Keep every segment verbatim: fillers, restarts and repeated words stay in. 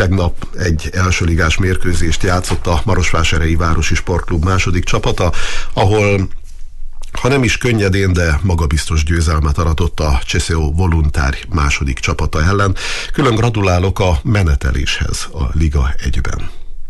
tegnap egy elsőligás mérkőzést játszott a Marosvásárhelyi Városi Sportklub második csapata, ahol ha nem is könnyedén, de magabiztos győzelmet aratott a Cseszeo Voluntár második csapata ellen. Külön gratulálok a meneteléshez a Liga egyben.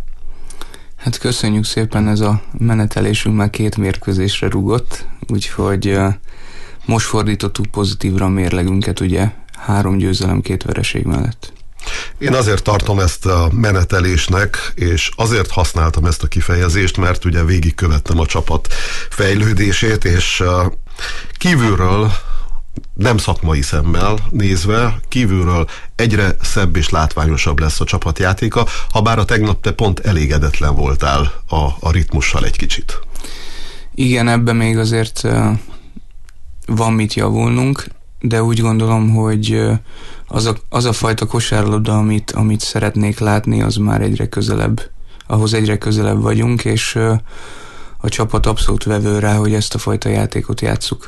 Hát köszönjük szépen, ez a menetelésünk már két mérkőzésre rúgott, úgyhogy uh, most fordítottuk pozitívra a mérlegünket, ugye három győzelem, két vereség mellett. Én azért tartom ezt a menetelésnek, és azért használtam ezt a kifejezést, mert ugye végigkövettem a csapat fejlődését, és uh, kívülről, nem szakmai szemmel nézve, kívülről egyre szebb és látványosabb lesz a csapatjátéka, ha bár a tegnap te pont elégedetlen voltál a, a ritmussal egy kicsit. Igen, ebben még azért uh, van mit javulnunk, de úgy gondolom, hogy az a, az a fajta kosárlabda, amit, amit szeretnék látni, az már egyre közelebb, ahhoz egyre közelebb vagyunk, és a csapat abszolút vevő rá, hogy ezt a fajta játékot játsszuk.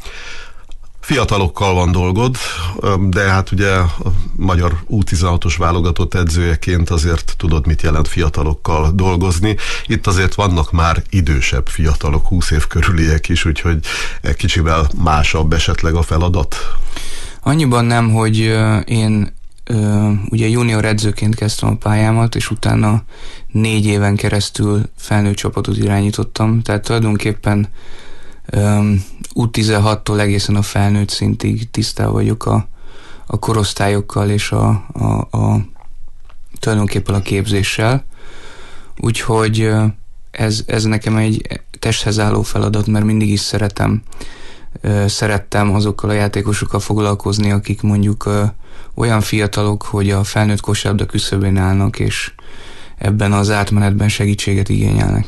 Fiatalokkal van dolgod, de hát ugye a magyar U tizenhatos válogatott edzőjeként azért tudod, mit jelent fiatalokkal dolgozni. Itt azért vannak már idősebb fiatalok, húsz év körüliek is, úgyhogy egy kicsivel másabb esetleg a feladat. Annyiban nem, hogy én ugye junior edzőként kezdtem a pályámat, és utána négy éven keresztül felnőtt csapatot irányítottam, tehát tulajdonképpen U tizenhattól egészen a felnőtt szintig tisztában vagyok a, a korosztályokkal és a, a, a tulajdonképpen a képzéssel. Úgyhogy ez, ez nekem egy testhez álló feladat, mert mindig is szeretem, szerettem azokkal a játékosokkal foglalkozni, akik mondjuk olyan fiatalok, hogy a felnőtt kosárlabda küszöbén állnak, és ebben az átmenetben segítséget igényelnek.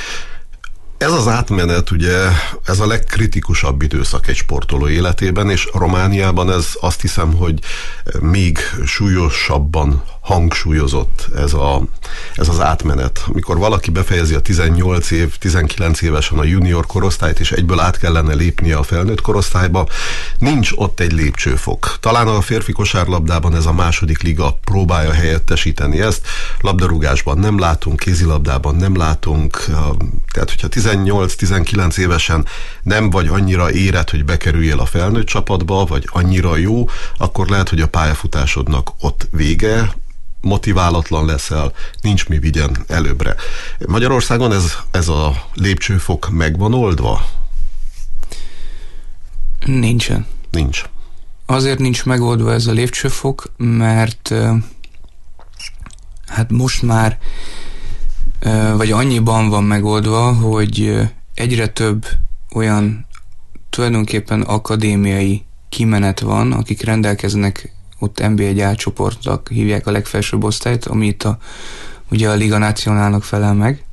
Ez az átmenet ugye, ez a legkritikusabb időszak egy sportoló életében, és Romániában ez azt hiszem, hogy még súlyosabban hangsúlyozott ez, a, ez az átmenet. Amikor valaki befejezi a tizennyolc év, tizenkilenc évesen a junior korosztályt, és egyből át kellene lépnie a felnőtt korosztályba, nincs ott egy lépcsőfok. Talán a férfi kosárlabdában ez a második liga próbálja helyettesíteni ezt. Labdarúgásban nem látunk, kézilabdában nem látunk, tehát hogyha tizennyolc-tizenkilenc évesen nem vagy annyira érett, hogy bekerüljél a felnőtt csapatba, vagy annyira jó, akkor lehet, hogy a pályafutásodnak ott vége, motiválatlan leszel, nincs mi vigyen előbbre. Magyarországon ez, ez a lépcsőfok megvan oldva? Nincsen. Nincs. Azért nincs megoldva ez a lépcsőfok, mert hát most már vagy annyiban van megoldva, hogy egyre több olyan tulajdonképpen akadémiai kimenet van, akik rendelkeznek ott en bé egy A csoportnak hívják a legfelsőbb osztályt, ami itt a, ugye a Liga Nacionálnak felel meg.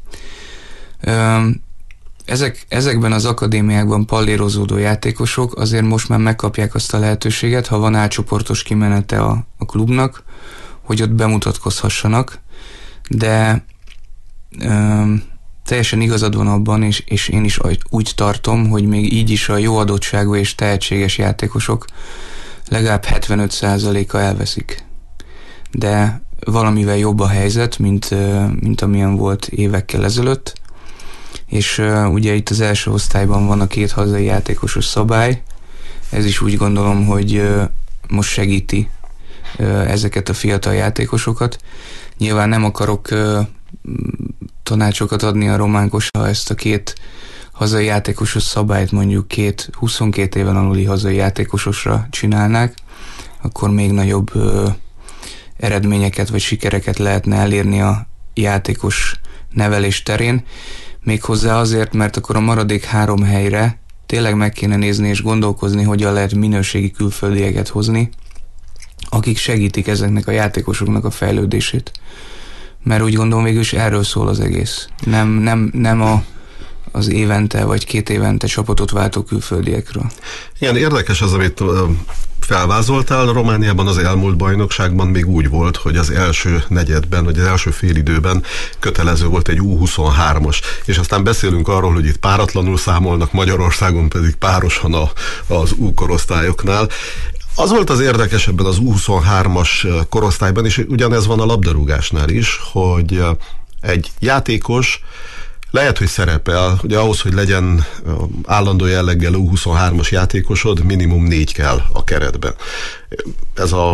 Ezek, ezekben az akadémiákban pallérozódó játékosok azért most már megkapják azt a lehetőséget, ha van A csoportos kimenete a, a klubnak, hogy ott bemutatkozhassanak, de Üm, teljesen igazad van abban, és, és én is úgy tartom, hogy még így is a jó adottságú és tehetséges játékosok legalább hetvenöt százaléka elveszik. De valamivel jobb a helyzet, mint, mint amilyen volt évekkel ezelőtt, és uh, ugye itt az első osztályban van a két hazai játékosos szabály, ez is úgy gondolom, hogy uh, most segíti uh, ezeket a fiatal játékosokat. Nyilván nem akarok uh, tanácsokat adni a román kosárlabdára, ezt a két hazai játékosos szabályt mondjuk két huszonkét éven aluli hazai játékososra csinálnák, akkor még nagyobb ö, eredményeket vagy sikereket lehetne elérni a játékos nevelés terén. Méghozzá azért, mert akkor a maradék három helyre tényleg meg kéne nézni és gondolkozni, hogyan lehet minőségi külföldieket hozni, akik segítik ezeknek a játékosoknak a fejlődését. Mert úgy gondolom, végül is erről szól az egész. Nem, nem, nem a, az évente vagy két évente csapatot váltó külföldiekről. Igen, érdekes az, amit felvázoltál. Romániában az elmúlt bajnokságban még úgy volt, hogy az első negyedben, vagy az első félidőben kötelező volt egy U huszonhármas, és aztán beszélünk arról, hogy itt páratlanul számolnak, Magyarországon pedig párosan a, az U korosztályoknál. Az volt az érdekes ebben az U huszonhármas korosztályban, és ugyanez van a labdarúgásnál is, hogy egy játékos lehet, hogy szerepel, ugye ahhoz, hogy legyen állandó jelleggel U huszonhármas játékosod, minimum négy kell a keretben. Ez a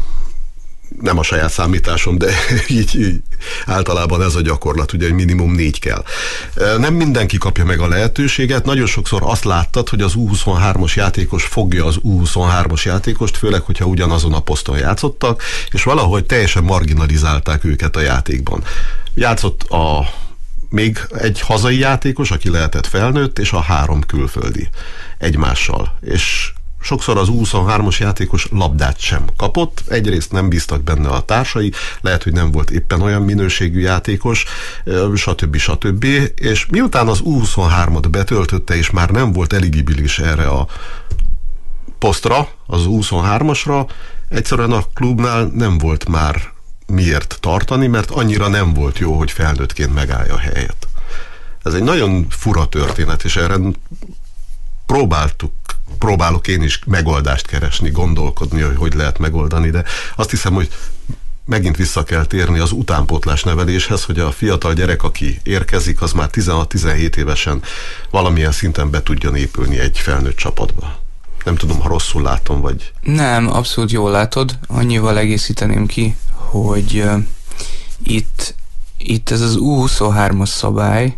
nem a saját számításom, de így, így általában ez a gyakorlat, ugye, hogy minimum négy kell. Nem mindenki kapja meg a lehetőséget, nagyon sokszor azt láttad, hogy az U huszonhármas játékos fogja az U huszonhármas játékost, főleg, hogyha ugyanazon a poszton játszottak, és valahogy teljesen marginalizálták őket a játékban. Játszott a még egy hazai játékos, aki lehetett felnőtt, és a három külföldi egymással. És sokszor az U huszonhármas játékos labdát sem kapott, egyrészt nem bíztak benne a társai, lehet, hogy nem volt éppen olyan minőségű játékos, stb. stb. És miután az U huszonhármat betöltötte, és már nem volt eligibilis erre a posztra, az U huszonhármasra, egyszerűen a klubnál nem volt már miért tartani, mert annyira nem volt jó, hogy felnőttként megállja a helyet. Ez egy nagyon fura történet, és erre próbáltuk, próbálok én is megoldást keresni, gondolkodni, hogy hogy lehet megoldani, de azt hiszem, hogy megint vissza kell térni az utánpótlás neveléshez, hogy a fiatal gyerek, aki érkezik, az már tizenhat-tizenhét évesen valamilyen szinten be tudjon épülni egy felnőtt csapatba. Nem tudom, ha rosszul látom, vagy... Nem, abszolút jól látod. Annyival egészíteném ki, hogy uh, itt, itt ez az U huszonhármas szabály,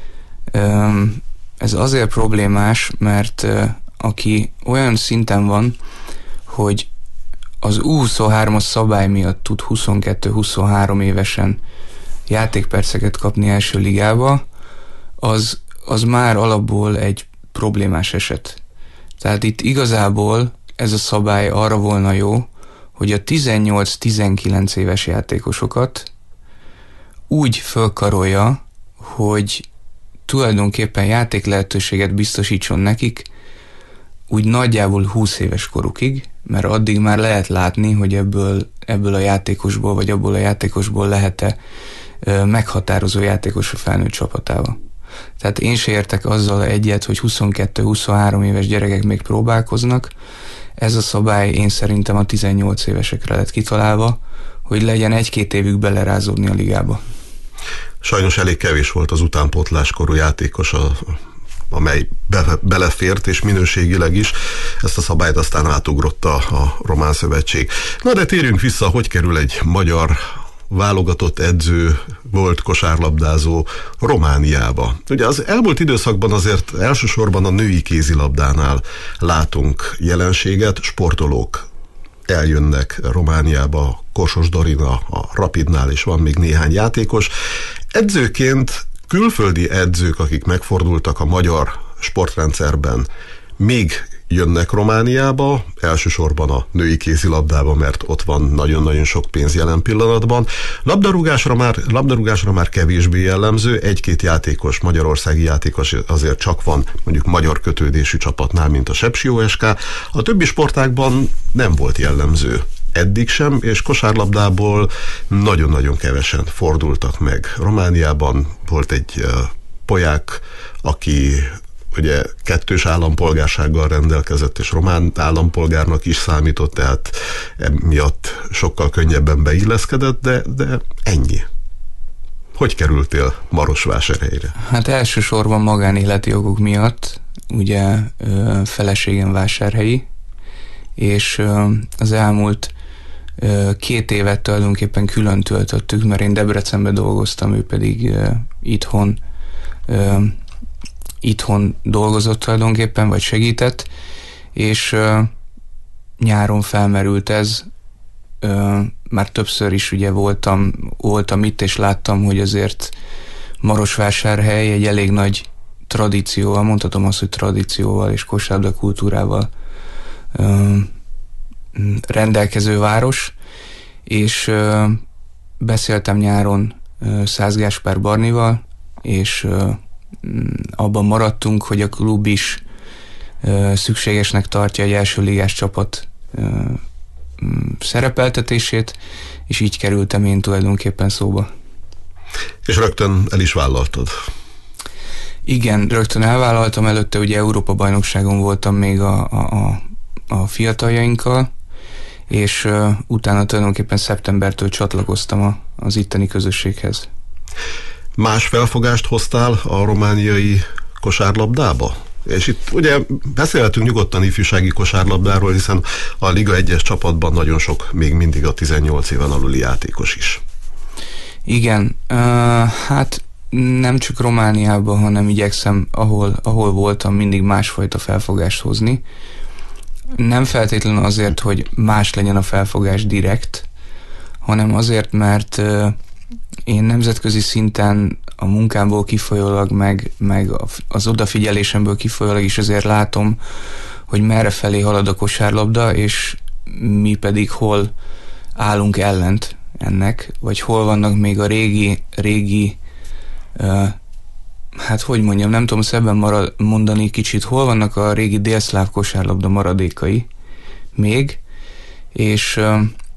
um, ez azért problémás, mert uh, aki olyan szinten van, hogy az U huszonhármas szabály miatt tud huszonkettő-huszonhárom évesen játékperceket kapni első ligába, az, az már alapból egy problémás eset. Tehát itt igazából ez a szabály arra volna jó, hogy a tizennyolc-tizenkilenc éves játékosokat úgy fölkarolja, hogy tulajdonképpen játék lehetőséget biztosítson nekik úgy nagyjából húsz éves korukig, mert addig már lehet látni, hogy ebből, ebből a játékosból, vagy abból a játékosból lehet-e meghatározó játékos a felnőtt csapatával. Tehát én se értek azzal egyet, hogy huszonkettő-huszonhárom éves gyerekek még próbálkoznak. Ez a szabály én szerintem a tizennyolc évesekre lett kitalálva, hogy legyen egy-két évük belerázódni a ligába. Sajnos elég kevés volt az utánpótláskorú játékos, a, amely be, belefért, és minőségileg is. Ezt a szabályt aztán átugrotta a Román Szövetség. Na de térjünk vissza, hogy kerül egy magyar válogatott edző, volt kosárlabdázó Romániába. Ugye az elmúlt időszakban azért elsősorban a női kézilabdánál látunk jelenséget, sportolók eljönnek Romániába, Kossos Dorina, a Rapidnál is van még néhány játékos. Edzőként külföldi edzők, akik megfordultak a magyar sportrendszerben, még jönnek Romániába, elsősorban a női kézilabdába, mert ott van nagyon-nagyon sok pénz jelen pillanatban. Labdarúgásra már, labdarúgásra már kevésbé jellemző, egy-két játékos, magyarországi játékos azért csak van mondjuk magyar kötődésű csapatnál, mint a Sepsi o es ká. A többi sportágban nem volt jellemző. Eddig sem, és kosárlabdából nagyon-nagyon kevesen fordultak meg. Romániában volt egy uh, polyák, aki ugye kettős állampolgársággal rendelkezett, és román állampolgárnak is számított, tehát emiatt sokkal könnyebben beilleszkedett, de, de ennyi. Hogy kerültél Marosvásárhelyre? Hát elsősorban magánéleti jogok miatt, ugye feleségem vásárhelyi, és az elmúlt két évet tulajdonképpen külön töltöttük, mert én Debrecenben dolgoztam, ő pedig itthon itthon dolgozott tulajdonképpen, vagy segített, és uh, nyáron felmerült ez, uh, már többször is ugye voltam, voltam itt, és láttam, hogy azért Marosvásárhely egy elég nagy tradícióval, mondhatom azt, hogy tradícióval és kosárlabda kultúrával uh, rendelkező város, és uh, beszéltem nyáron uh, Szász Gáspár Barnival, és uh, abban maradtunk, hogy a klub is uh, szükségesnek tartja egy első ligás csapat uh, szerepeltetését, és így kerültem én tulajdonképpen szóba. És rögtön el is vállaltad? Igen, rögtön elvállaltam, előtte ugye Európa-bajnokságon voltam még a, a, a fiataljainkkal, és uh, utána tulajdonképpen szeptembertől csatlakoztam a, az itteni közösséghez. Más felfogást hoztál a romániai kosárlabdába? És itt ugye beszélhetünk nyugodtan ifjúsági kosárlabdáról, hiszen a Liga egyes csapatban nagyon sok még mindig a tizennyolc éven aluli játékos is. Igen, uh, hát nem csak Romániában, hanem igyekszem, ahol, ahol voltam, mindig másfajta felfogást hozni. Nem feltétlenül azért, hogy más legyen a felfogás direkt, hanem azért, mert uh, én nemzetközi szinten a munkámból kifolyólag, meg, meg az odafigyelésemből kifolyólag is azért látom, hogy merre felé halad a kosárlabda, és mi pedig hol állunk ellent ennek, vagy hol vannak még a régi, régi uh, hát hogy mondjam, nem tudom szebben marad, mondani kicsit, hol vannak a régi délszláv kosárlabda maradékai még, és uh,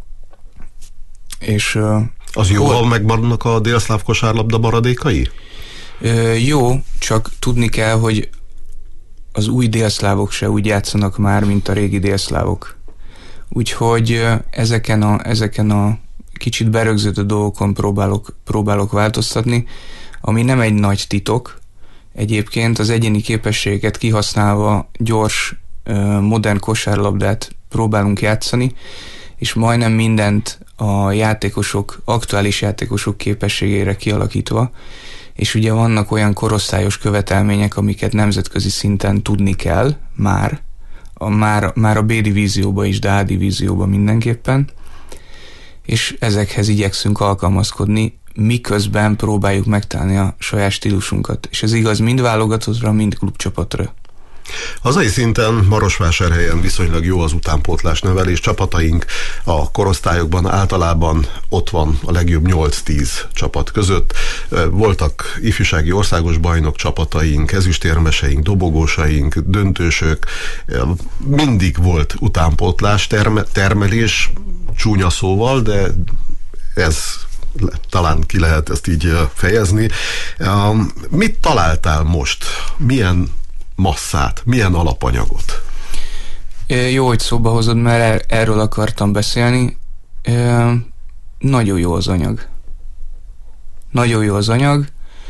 és uh, az jó, ha megmaradnak a délszláv kosárlabda maradékai? Ö, jó, csak tudni kell, hogy az új délszlávok se úgy játszanak már, mint a régi délszlávok. Úgyhogy ezeken a, ezeken a kicsit berögzítő dolgokon próbálok, próbálok változtatni, ami nem egy nagy titok. Egyébként az egyéni képességeket kihasználva gyors, modern kosárlabdát próbálunk játszani, és majdnem mindent a játékosok, aktuális játékosok képességére kialakítva, és ugye vannak olyan korosztályos követelmények, amiket nemzetközi szinten tudni kell már, a, már, már a B divízióba is, de A divízióba mindenképpen, és ezekhez igyekszünk alkalmazkodni, miközben próbáljuk megtalálni a saját stílusunkat. És ez igaz mind válogatottra, mind klubcsapatra. Hazai szinten Marosvásárhelyen viszonylag jó az utánpótlás nevelés. Csapataink a korosztályokban általában ott van a legjobb nyolc-tíz csapat között. Voltak ifjúsági országos bajnok csapataink, ezüstérmeseink, dobogósaink, döntősök. Mindig volt utánpótlás, terme- termelés, csúnya szóval, de ez talán ki lehet ezt így fejezni. Mit találtál most? Milyen masszát, milyen alapanyagot? Jó, hogy szóba hozod, mert erről akartam beszélni. Nagyon jó az anyag. Nagyon jó az anyag.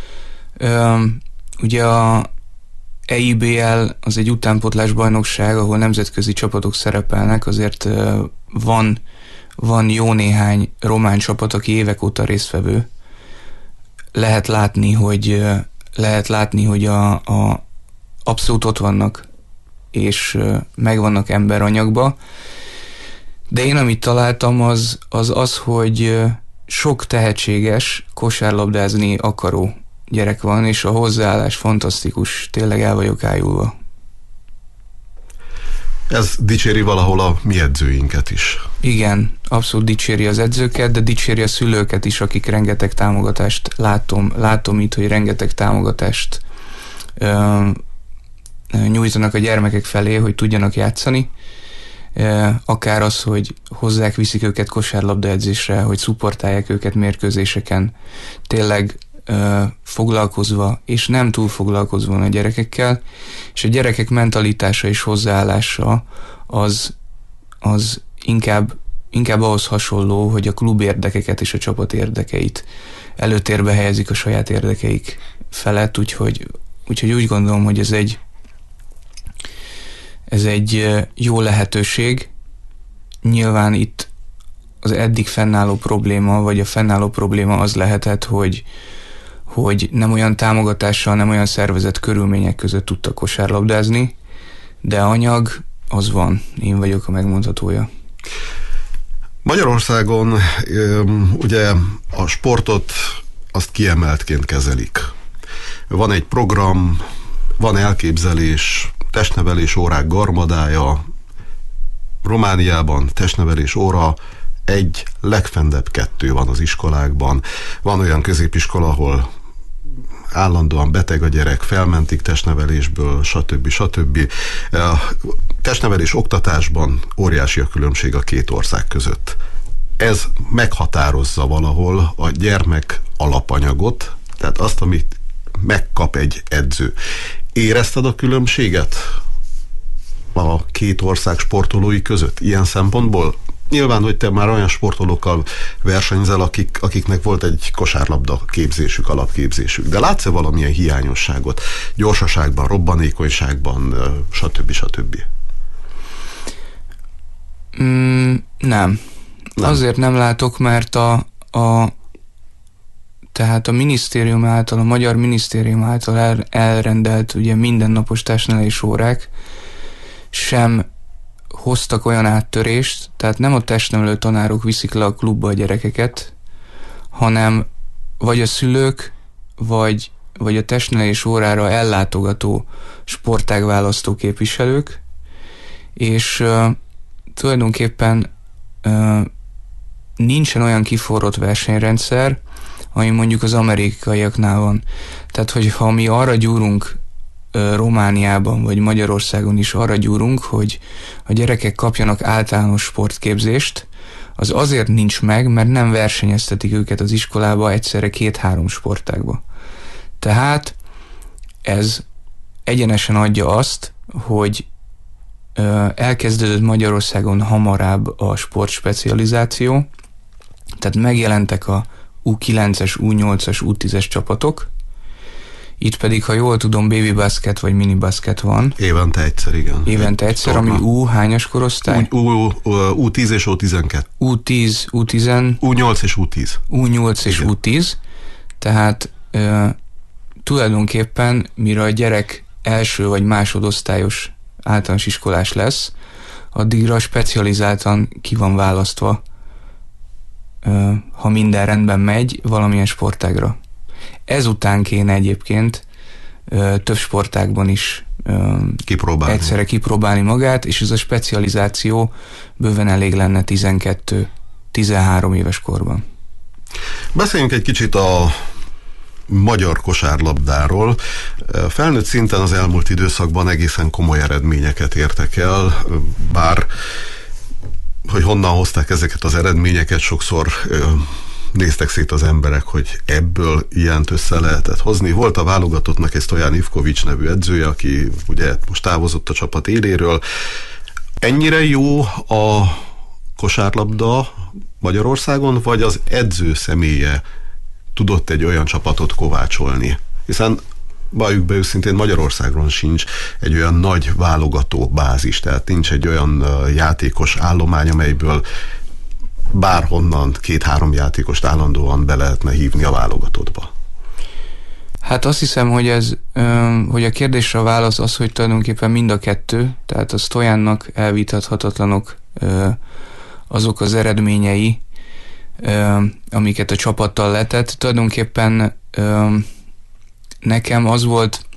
Ugye a E I B L az egy utánpótlás bajnokság, ahol nemzetközi csapatok szerepelnek, azért van, van jó néhány román csapat, aki évek óta résztvevő. Lehet látni, hogy lehet látni, hogy a, a abszolút ott vannak, és megvannak emberanyagba. De én, amit találtam, az az, az hogy sok tehetséges, kosárlabdázni akaró gyerek van, és a hozzáállás fantasztikus. Tényleg el vagyok ájulva. Ez dicséri valahol a mi edzőinket is. Igen, abszolút dicséri az edzőket, de dicséri a szülőket is, akik rengeteg támogatást látom, látom itt, hogy rengeteg támogatást ö, nyújtanak a gyermekek felé, hogy tudjanak játszani. Akár az, hogy hozzák, viszik őket kosárlabda edzésre, hogy szupportálják őket mérkőzéseken, tényleg foglalkozva, és nem túl foglalkozva a gyerekekkel, és a gyerekek mentalitása és hozzáállása az, az inkább, inkább ahhoz hasonló, hogy a klub érdekeket és a csapat érdekeit előtérbe helyezik a saját érdekeik felett, úgyhogy, úgyhogy úgy gondolom, hogy ez egy Ez egy jó lehetőség. Nyilván itt az eddig fennálló probléma, vagy a fennálló probléma az lehetett, hogy, hogy nem olyan támogatással, nem olyan szervezett körülmények között tudtak kosárlabdázni, de anyag az van. Én vagyok a megmondhatója. Magyarországon ugye a sportot azt kiemeltként kezelik. Van egy program, van elképzelés, testnevelés órák garmadája. Romániában testnevelés óra egy, legfentebb kettő van az iskolákban. Van olyan középiskola, ahol állandóan beteg a gyerek, felmentik testnevelésből, stb. stb. A testnevelés oktatásban óriási a különbség a két ország között. Ez meghatározza valahol a gyermek alapanyagot, tehát azt, amit megkap egy edző. Érezted a különbséget? a két ország sportolói között ilyen szempontból? Nyilván, hogy te már olyan sportolókkal versenyzel, akik, akiknek volt egy kosárlabda képzésük, alapképzésük, de látsz-e valamilyen hiányosságot gyorsaságban, robbanékonyságban, stb. stb.? Mm, nem. nem. Azért nem látok, mert a, a tehát a minisztérium által, a magyar minisztérium által el, elrendelt ugye mindennapos testnevelés órák sem hoztak olyan áttörést, tehát nem a testnevelő tanárok viszik le a klubba a gyerekeket, hanem vagy a szülők, vagy, vagy a testnevelés órára ellátogató sportágválasztó képviselők, és uh, tulajdonképpen uh, nincsen olyan kiforrott versenyrendszer, ami mondjuk az amerikaiaknál van. Tehát, hogyha mi arra gyúrunk uh, Romániában, vagy Magyarországon is arra gyúrunk, hogy a gyerekek kapjanak általános sportképzést, az azért nincs meg, mert nem versenyeztetik őket az iskolába egyszerre két-három sportágba. Tehát ez egyenesen adja azt, hogy uh, elkezdődött Magyarországon hamarabb a sportspecializáció, tehát megjelentek a U kilences, U nyolcas, U tízes csapatok, itt pedig, ha jól tudom, baby basket vagy mini basket van. Évente egyszer, igen. Évente egyszer, torna. Ami U hányas korosztály? U, U, U tíz és U tizenkettő. U tíz, U tíz. U nyolc és U tíz. U nyolc és igen. U tíz. Tehát uh, tulajdonképpen, mire a gyerek első vagy másodosztályos általános iskolás lesz, addigra specializáltan ki van választva, uh, ha minden rendben megy, valamilyen sportágra. Ezután kéne egyébként uh, több sportágban is uh, kipróbálni. egyszerre kipróbálni magát, és ez a specializáció bőven elég lenne tizenkettő-tizenhárom éves korban. Beszéljünk egy kicsit a magyar kosárlabdáról. Felnőtt szinten az elmúlt időszakban egészen komoly eredményeket értek el, bár hogy honnan hozták ezeket az eredményeket, sokszor néztek szét az emberek, hogy ebből ilyent össze lehetett hozni. Volt a válogatottnak egy Stojan Ivkovics nevű edzője, aki ugye most távozott a csapat éléről. Ennyire jó a kosárlabda Magyarországon, vagy az edző személye tudott egy olyan csapatot kovácsolni? Hiszen valljuk be őszintén, Magyarországon sincs egy olyan nagy válogató bázis, tehát nincs egy olyan játékos állomány, amelyből bárhonnan két-három játékost állandóan be lehetne hívni a válogatottba. Hát azt hiszem, hogy ez, hogy a kérdésre a válasz az, hogy tulajdonképpen mind a kettő, tehát a Stojannak elvitathatatlanok azok az eredményei, amiket a csapattal letett. Tulajdonképpen nekem az volt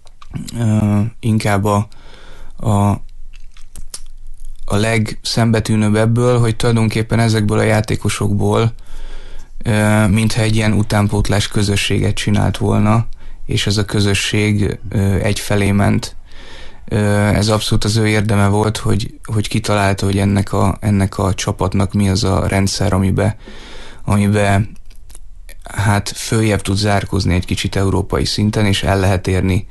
inkább a, a a legszembetűnőbb ebből, hogy tulajdonképpen ezekből a játékosokból mintha egy ilyen utánpótlás közösséget csinált volna, és ez a közösség egyfelé ment. Ez abszolút az ő érdeme volt, hogy, hogy kitalálta, hogy ennek a, ennek a csapatnak mi az a rendszer, amibe, amibe hát följebb tud zárkózni egy kicsit európai szinten, és el lehet érni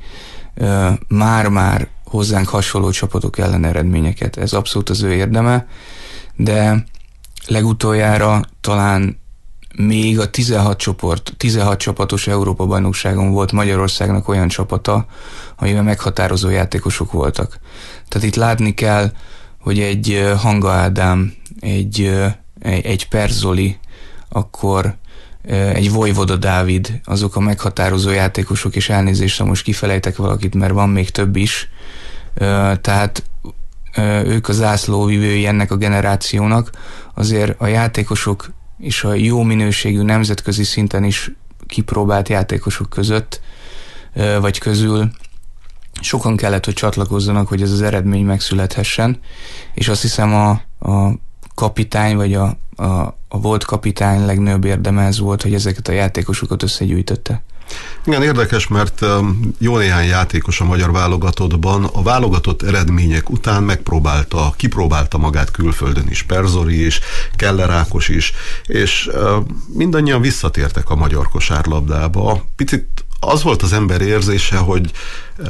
már-már hozzánk hasonló csapatok ellen eredményeket. Ez abszolút az ő érdeme, de legutoljára talán még a tizenhat csoport, tizenhat csapatos Európa-bajnokságon volt Magyarországnak olyan csapata, amiben meghatározó játékosok voltak. Tehát itt látni kell, hogy egy Hanga Ádám, egy, egy Perzoli, akkor egy Vojvoda Dávid, azok a meghatározó játékosok, és elnézést, ha most kifelejtek valakit, mert van még több is. Tehát ők a zászlóvivői ennek a generációnak. Azért a játékosok és a jó minőségű nemzetközi szinten is kipróbált játékosok között, vagy közül sokan kellett, hogy csatlakozzanak, hogy ez az eredmény megszülethessen, és azt hiszem a, a kapitány, vagy a, a, a volt kapitány legnagyobb érdeme ez volt, hogy ezeket a játékosokat összegyűjtötte. Igen, érdekes, mert jó néhány játékos a magyar válogatottban a válogatott eredmények után megpróbálta, kipróbálta magát külföldön is, Perzori is, Keller Ákos is, és mindannyian visszatértek a magyar kosárlabdába. Picit az volt az ember érzése, hogy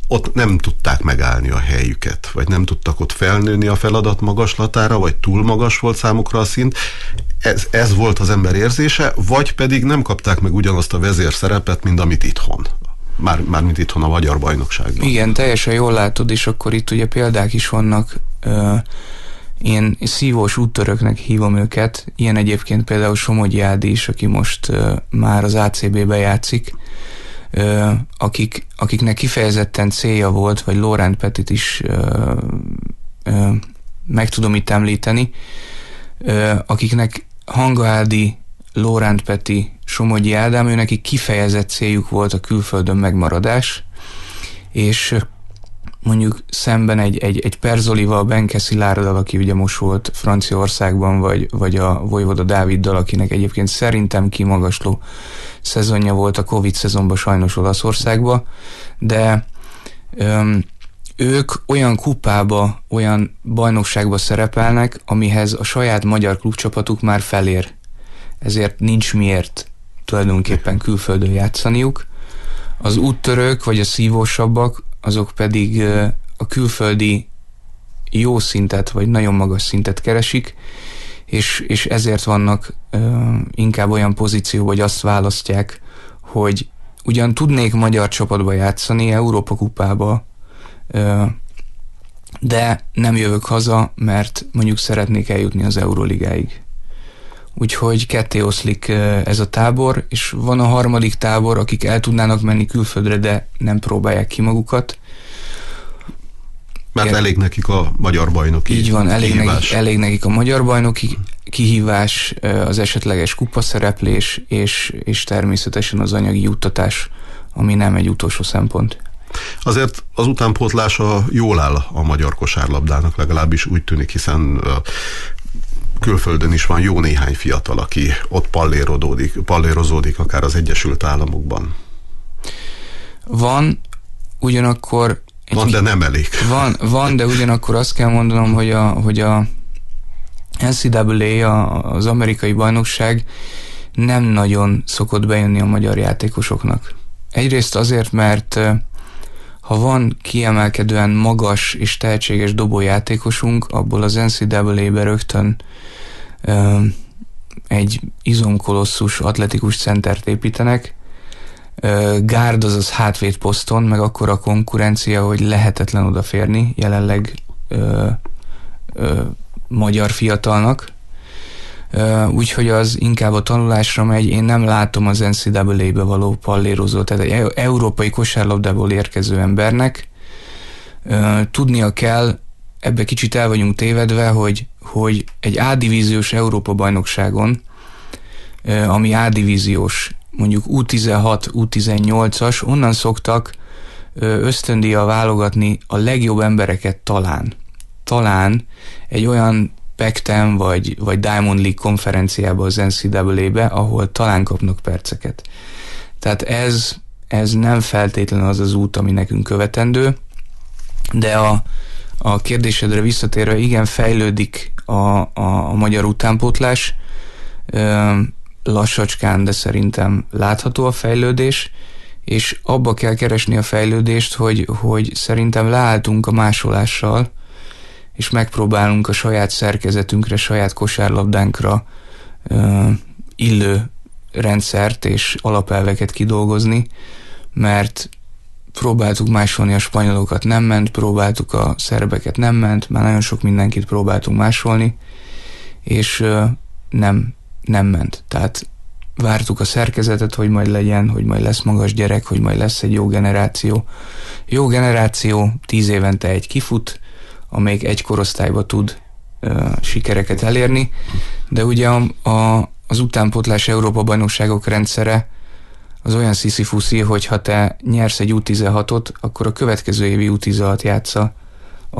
ott nem tudták megállni a helyüket, vagy nem tudtak ott felnőni a feladat magaslatára, vagy túl magas volt számukra a szint. Ez, ez volt az ember érzése, vagy pedig nem kapták meg ugyanazt a vezérszerepet, mint amit itthon. Már, már mint itthon a magyar bajnokságban. Igen, teljesen jól látod, és akkor itt ugye példák is vannak. Uh, én szívós úttöröknek hívom őket, ilyen egyébként például Somogyi Ádi is, aki most uh, már az á cé bé-be játszik, uh, akik, akiknek kifejezetten célja volt, vagy Lóránt Petit is uh, uh, meg tudom itt említeni, uh, akiknek Hanga Ádi, Lóránt Peti, Somogyi Ádám, ő nekik kifejezett céljuk volt a külföldön megmaradás, és mondjuk szemben egy, egy, egy Perzolival, Benke Szilárddal, aki ugye most volt Franciaországban, vagy, vagy a Vojvoda Dáviddal, akinek egyébként szerintem kimagasló szezonja volt a Covid szezonban sajnos Olaszországban, de öm, ők olyan kupába, olyan bajnokságba szerepelnek, amihez a saját magyar klubcsapatuk már felér. Ezért nincs miért tulajdonképpen külföldön játszaniuk. Az úttörők, vagy a szívósabbak, azok pedig a külföldi jó szintet, vagy nagyon magas szintet keresik, és, és ezért vannak uh, inkább olyan pozíció, hogy azt választják, hogy ugyan tudnék magyar csapatba játszani, Európa kupába, uh, de nem jövök haza, mert mondjuk szeretnék eljutni az Euroligáig. Úgyhogy ketté oszlik ez a tábor, és van a harmadik tábor, akik el tudnának menni külföldre, de nem próbálják ki magukat. Mert elég nekik a magyar bajnoki Így van, elég kihívás. nekik, elég nekik a magyar bajnoki kihívás, az esetleges kupaszereplés, és, és természetesen az anyagi juttatás, ami nem egy utolsó szempont. Azért az utánpótlása jól áll a magyar kosárlabdának, legalábbis úgy tűnik, hiszen külföldön is van jó néhány fiatal, aki ott pallérozódik, pallérozódik akár az Egyesült Államokban. Van, ugyanakkor... Van, de nem elég. Van, van, de ugyanakkor azt kell mondanom, hogy a, hogy a en cé á á, az amerikai bajnokság nem nagyon szokott bejönni a magyar játékosoknak. Egyrészt azért, mert ha van kiemelkedően magas és tehetséges dobójátékosunk, abból az en cé á á-be rögtön ö, egy izomkolosszus atletikus centert építenek. Ö, gárd, azaz hátvéd poszton, meg akkor a konkurencia, hogy lehetetlen odaférni jelenleg ö, ö, magyar fiatalnak. Úgyhogy az inkább a tanulásra megy. Én nem látom az en cé á á-be való pallérozót, tehát egy európai kosárlabdából érkező embernek tudnia kell, ebbe kicsit el vagyunk tévedve, hogy, hogy egy A-divíziós Európa-bajnokságon, ami A-divíziós, mondjuk U tizenhat, U tizennyolcas, onnan szoktak ösztöndíjjal válogatni a legjobb embereket talán. Talán egy olyan Pac-ten vagy, vagy Diamond League konferenciába az en cé á á-be, ahol talán kapnak perceket. Tehát ez, ez nem feltétlenül az az út, ami nekünk követendő, de a, a kérdésedre visszatérve, igen, fejlődik a, a, a magyar utánpótlás, lassacskán, de szerintem látható a fejlődés, és abba kell keresni a fejlődést, hogy, hogy szerintem leálltunk a másolással, és megpróbálunk a saját szerkezetünkre, saját kosárlabdánkra uh, illő rendszert és alapelveket kidolgozni, mert próbáltuk másolni a spanyolokat, nem ment, próbáltuk a szerbeket, nem ment, már nagyon sok mindenkit próbáltunk másolni, és uh, nem, nem ment. Tehát vártuk a szerkezetet, hogy majd legyen, hogy majd lesz magas gyerek, hogy majd lesz egy jó generáció. Jó generáció, tíz évente egy kifut, amelyik egy korosztályba tud uh, sikereket elérni, de ugye a, a, az utánpótlás Európa-bajnokságok rendszere az olyan sziszifuszi, hogy ha te nyersz egy U tizenhatot, akkor a következő évi U tizenhat játsza a,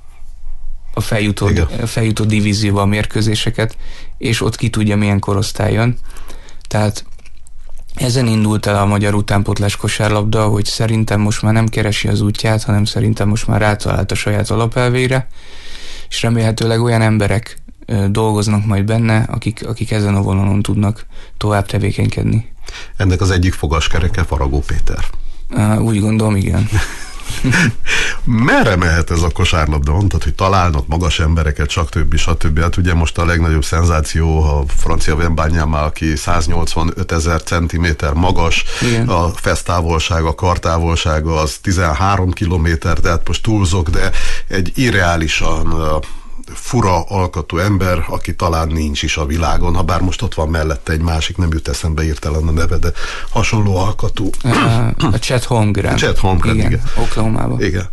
a feljutó, a feljutó divízióba a mérkőzéseket, és ott ki tudja, milyen korosztály jön. Tehát ezen indult el a magyar utánpótlás kosárlabda, hogy szerintem most már nem keresi az útját, hanem szerintem most már rátalált a saját alapelvére, és remélhetőleg olyan emberek dolgoznak majd benne, akik, akik ezen a vonalon tudnak tovább tevékenykedni. Ennek az egyik fogaskereke Faragó Péter. Úgy gondolom, igen. Merre mehet ez a kosárlabda? Mondtad, hogy találnak magas embereket, stb. stb. Hát ugye most a legnagyobb szenzáció a francia Wembanyama, aki száznyolcvanöt ezer centiméter magas, igen. A fesztávolsága, a kartávolsága az tizenhárom kilométer, tehát most túlzok, de egy irreálisan fura alkatú ember, aki talán nincs is a világon, ha bár most ott van mellette egy másik, nem jut eszembe hirtelen a neve, de hasonló alkatú. A Chet Holmgren. Chet Holmgren, igen. igen. Oklahomában. Igen.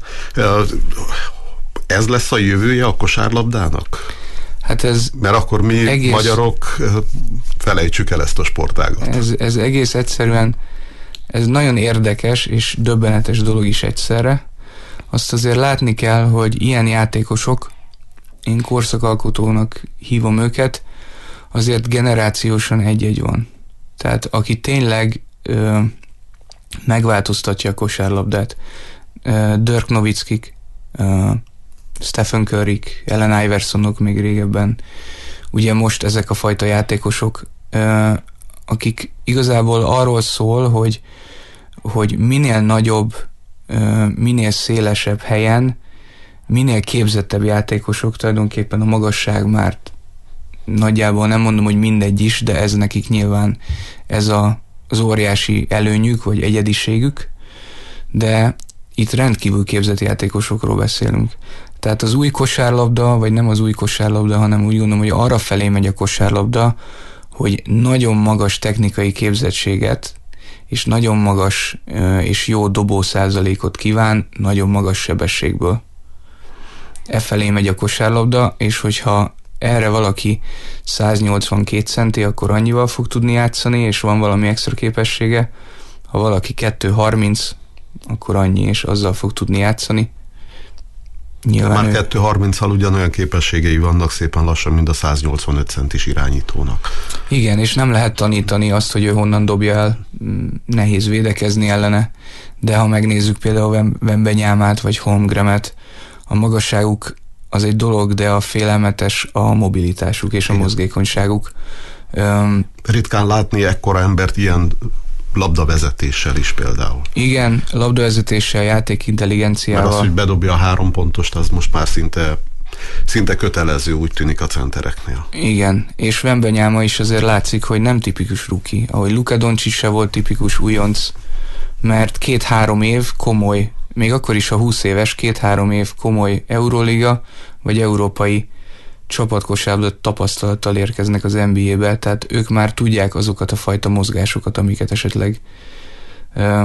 Ez lesz a jövője a kosárlabdának? Hát ez Mert akkor mi egész, magyarok felejtsük el ezt a sportágat. Ez, ez egész egyszerűen, ez nagyon érdekes és döbbenetes dolog is egyszerre. Azt azért látni kell, hogy ilyen játékosok, én korszakalkotónak hívom őket, azért generációsan egy-egy van. Tehát aki tényleg ö, megváltoztatja a kosárlabdát, ö, Dirk Nowitzkik, ö, Stephen Curryk, Allen Iversonok még régebben, ugye most ezek a fajta játékosok, ö, akik igazából arról szól, hogy, hogy minél nagyobb, ö, minél szélesebb helyen, minél képzettebb játékosok, tulajdonképpen a magasság már nagyjából nem mondom, hogy mindegy is, de ez nekik nyilván ez a, az óriási előnyük, vagy egyediségük, de itt rendkívül képzett játékosokról beszélünk. Tehát az új kosárlabda, vagy nem az új kosárlabda, hanem úgy gondolom, hogy arra felé megy a kosárlabda, hogy nagyon magas technikai képzettséget, és nagyon magas és jó dobó százalékot kíván, nagyon magas sebességből. E felé megy a kosárlabda, és hogyha erre valaki száznyolcvankét centi, akkor annyival fog tudni játszani, és van valami extra képessége. Ha valaki kettő harminc, akkor annyi, és azzal fog tudni játszani. Nyilván már ő... kettő harminccal ugyanolyan képességei vannak szépen lassan, mint a száznyolcvanöt centis irányítónak. Igen, és nem lehet tanítani azt, hogy ő honnan dobja el, nehéz védekezni ellene, de ha megnézzük például Wembanyamát vagy Holmgrenet, a magasságuk az egy dolog, de a félelmetes a mobilitásuk és a igen. mozgékonyságuk. Um, Ritkán látni ekkora embert ilyen labdavezetéssel is például. Igen, labdavezetéssel, játékintelligenciával. Mert az, hogy bedobja a három pontost, az most már szinte, szinte kötelező, úgy tűnik a centereknél. Igen, és Wembanyama is azért látszik, hogy nem tipikus rookie. Ahogy Luka Doncic se volt tipikus újonc, mert két-három év komoly, még akkor is a húsz éves, két-három év komoly Euróliga, vagy európai csapatkosárlabda tapasztalattal érkeznek az en bé á-be, tehát ők már tudják azokat a fajta mozgásokat, amiket esetleg uh,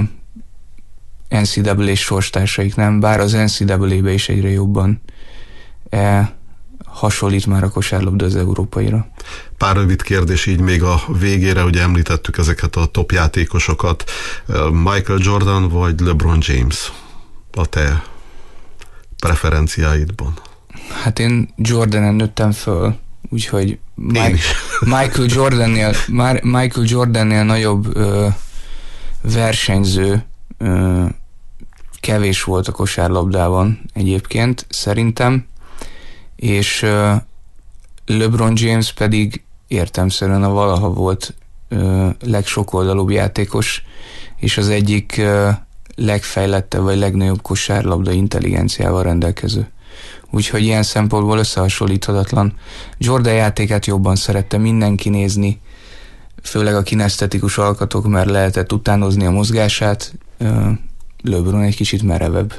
en cé á á sorstársaik nem, bár az en cé á á-be is egyre jobban uh, hasonlít már a kosárlabda az európaira. Pár rövid kérdés így még a végére, hogy említettük ezeket a top játékosokat. Michael Jordan vagy LeBron James a te preferenciáidban? Hát én Jordanen nőttem föl, úgyhogy Mike, Michael Jordannél, Michael Jordannél nagyobb ö, versenyző ö, kevés volt a kosárlabdában egyébként, szerintem, és ö, LeBron James pedig értelemszerűen a valaha volt ö, legsokoldalúbb játékos, és az egyik ö, legfejlettebb vagy legnagyobb kosárlabda intelligenciával rendelkező. Úgyhogy ilyen szempontból összehasonlíthatatlan. Jordan játékát jobban szerette mindenki nézni, főleg a kinesztetikus alkatok, mert lehetett utánozni a mozgását. LeBron egy kicsit merevebb.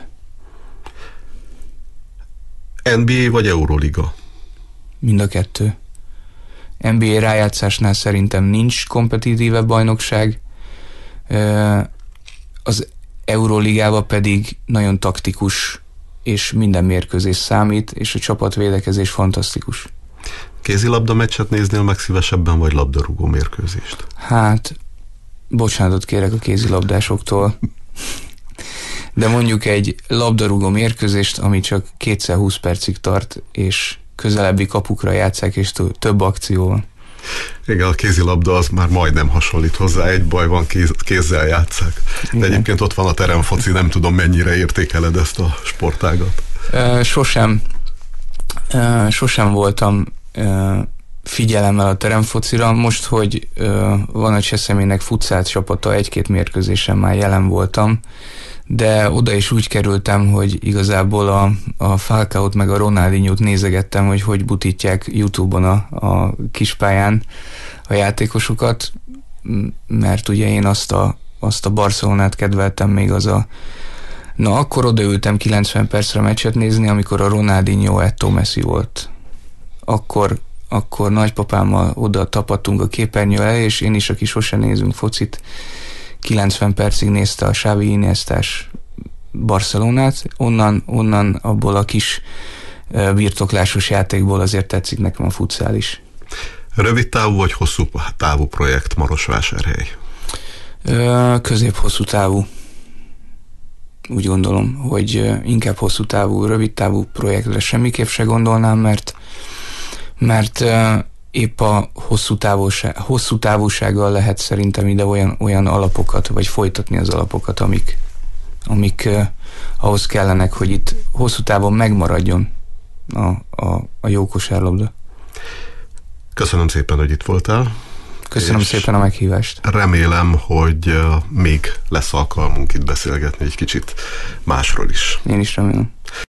en bé á vagy Euroliga? Mind a kettő. en bé á rájátszásnál szerintem nincs kompetitívebb bajnokság. Az Euroligában pedig nagyon taktikus, és minden mérkőzés számít, és a csapatvédekezés fantasztikus. Kézilabda meccset néznél meg szívesebben, vagy labdarúgó mérkőzést? Hát, bocsánatot kérek a kézilabdásoktól, de mondjuk egy labdarúgó mérkőzést, ami csak kétszer húsz percig tart, és közelebbi kapukra játsszák, és több akció van. Igen, a kézilabda az már majdnem hasonlít hozzá, egy baj van, kéz, kézzel játsszák. De igen. Egyébként ott van a teremfoci, nem tudom mennyire értékeled ezt a sportágat. Uh, sosem, uh, sosem voltam uh, figyelemmel a teremfocira. Most, hogy uh, van a Cseszemének futszál csapata, egy-két mérkőzésen már jelen voltam, de oda is úgy kerültem, hogy igazából a, a Falcaót meg a Ronaldinhót nézegettem, hogy hogy butítják YouTube-on a, a kispályán a játékosokat, mert ugye én azt a, azt a Barcelonát kedveltem még az a... Na, akkor odaültem kilencven percre meccset nézni, amikor a Ronaldinho Eto'o Messi volt. Akkor, akkor nagypapámmal oda tapadtunk a képernyő elé, és én is, aki sose nézünk focit, kilencven percig nézte a Xavi Iniestás Barcelonát, onnan, onnan abból a kis birtoklásos játékból azért tetszik nekem a futszál is. Rövid távú vagy hosszú távú projekt Marosvásárhely? Közép-hosszú távú. Úgy gondolom, hogy inkább hosszú távú, rövid távú projektre semmiképp se gondolnám, mert, mert épp a hosszú, távolság, hosszú távúsággal lehet szerintem ide olyan, olyan alapokat, vagy folytatni az alapokat, amik, amik uh, ahhoz kellenek, hogy itt hosszú távon megmaradjon a, a, a jó kosárlabda. Köszönöm szépen, hogy itt voltál. Köszönöm szépen a meghívást. Remélem, hogy uh, még lesz alkalmunk itt beszélgetni egy kicsit másról is. Én is remélem.